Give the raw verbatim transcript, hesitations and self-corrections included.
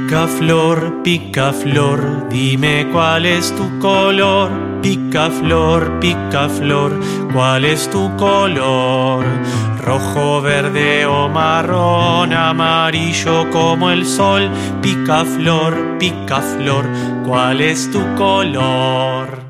Picaflor, picaflor, dime cuál es tu color. Picaflor, picaflor, ¿cuál es tu color? Rojo, verde o marrón, amarillo como el sol. Picaflor, picaflor, ¿cuál es tu color?